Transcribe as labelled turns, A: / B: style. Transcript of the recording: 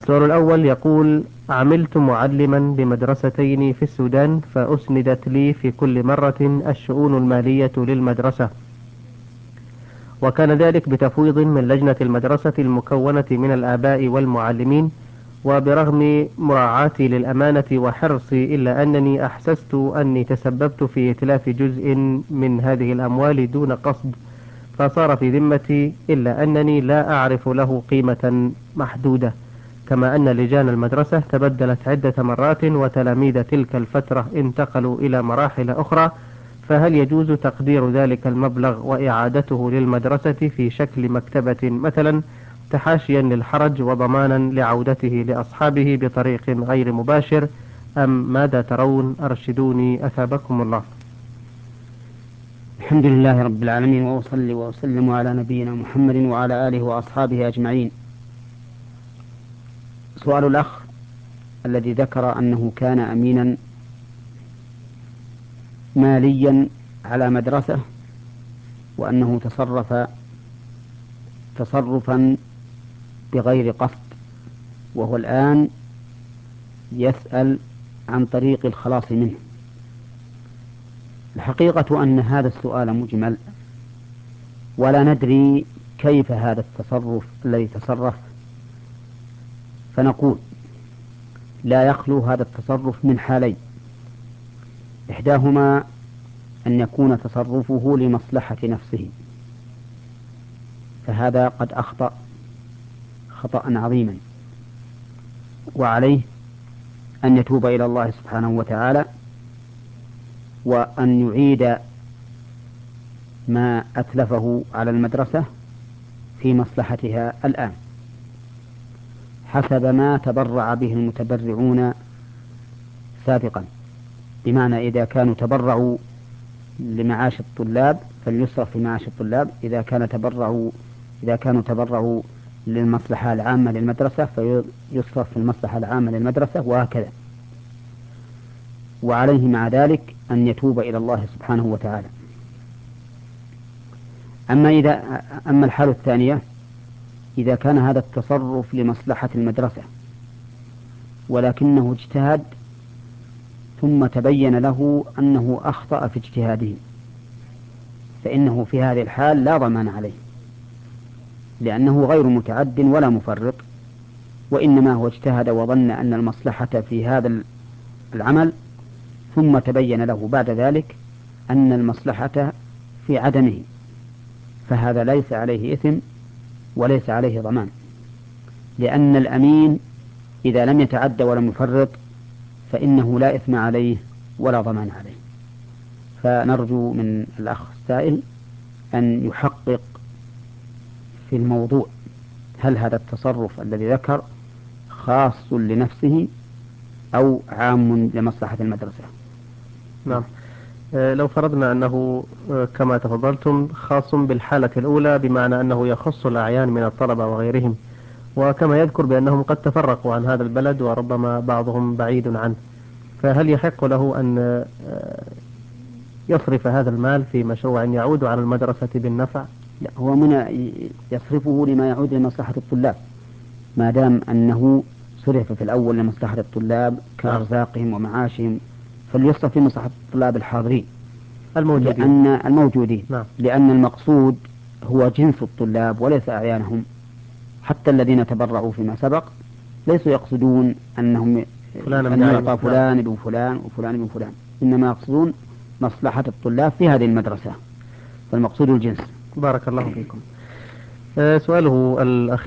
A: السؤال الأول يقول: عملت معلما بمدرستين في السودان، فأسندت لي في كل مرة الشؤون المالية للمدرسة، وكان ذلك بتفويض من لجنة المدرسة المكونة من الآباء والمعلمين. وبرغم مراعاتي للأمانة وحرصي، إلا أنني أحسست أني تسببت في إتلاف جزء من هذه الأموال دون قصد، فصار في ذمتي، إلا أنني لا أعرف له قيمة محدودة. كما أن لجان المدرسة تبدلت عدة مرات، وتلاميذ تلك الفترة انتقلوا إلى مراحل أخرى، فهل يجوز تقدير ذلك المبلغ وإعادته للمدرسة في شكل مكتبة مثلا، تحاشيا للحرج وضمانا لعودته لأصحابه بطريق غير مباشر، أم ماذا ترون؟ أرشدوني أثابكم الله.
B: الحمد لله رب العالمين، وأصلي وأسلم على نبينا محمد وعلى آله وأصحابه أجمعين. سؤال الأخ الذي ذكر أنه كان أمينا ماليا على مدرسة، وأنه تصرف تصرفا بغير قصد، وهو الآن يسأل عن طريق الخلاص منه. الحقيقة أن هذا السؤال مجمل، ولا ندري كيف هذا التصرف الذي تصرف، فنقول: لا يخلو هذا التصرف من حالين: إحداهما أن يكون تصرفه لمصلحة نفسه، فهذا قد أخطأ خطأ عظيما، وعليه أن يتوب إلى الله سبحانه وتعالى، وأن يعيد ما أتلفه على المدرسة في مصلحتها الآن حسب ما تبرع به المتبرعون سابقا. بمعنى إذا كانوا تبرعوا لمعاش الطلاب فليصرف في معاش الطلاب، إذا كانوا تبرعوا للمصلحة العامة للمدرسة فيصرف في المصلحة العامة للمدرسة، وهكذا. وعليه مع ذلك أن يتوب إلى الله سبحانه وتعالى. أما الحالة الثانية، إذا كان هذا التصرف لمصلحة المدرسة ولكنه اجتهد ثم تبين له أنه أخطأ في اجتهاده، فإنه في هذه الحال لا ضمان عليه، لأنه غير متعد ولا مفرط، وإنما هو اجتهد وظن أن المصلحة في هذا العمل، ثم تبين له بعد ذلك أن المصلحة في عدمه، فهذا ليس عليه إثم وليس عليه ضمان، لأن الأمين إذا لم يتعد ولم يفرط فإنه لا إثم عليه ولا ضمان عليه. فنرجو من الأخ السائل أن يحقق في الموضوع: هل هذا التصرف الذي ذكر خاص لنفسه أو عام لمصلحة المدرسة؟
A: نعم. لو فرضنا أنه كما تفضلتم خاص بالحالة الأولى، بمعنى أنه يخص الأعيان من الطلبة وغيرهم، وكما يذكر بأنهم قد تفرقوا عن هذا البلد وربما بعضهم بعيد عنه، فهل يحق له أن يصرف هذا المال في مشروع يعود على المدرسة بالنفع؟
B: لا، هو يصرفه لما يعود لمصلحة الطلاب، ما دام أنه صرف في الأول لمصلحة الطلاب
A: نعم.
B: كأرزاقهم ومعاشهم، فليصرف في مصلحة الطلاب الحاضرين
A: الموجودين.
B: لأن الموجودين
A: نعم.
B: لأن المقصود هو جنس الطلاب وليس أعيانهم. حتى الذين تبرعوا فيما سبق ليسوا يقصدون أن
A: فلانا بعينه.
B: يعطى
A: نعم.
B: فلان ابن فلان وفلان ابن فلان، إنما يقصدون مصلحة الطلاب في هذه المدرسة، فالمقصود الجنس.
A: بارك الله فيكم. سؤاله الأخير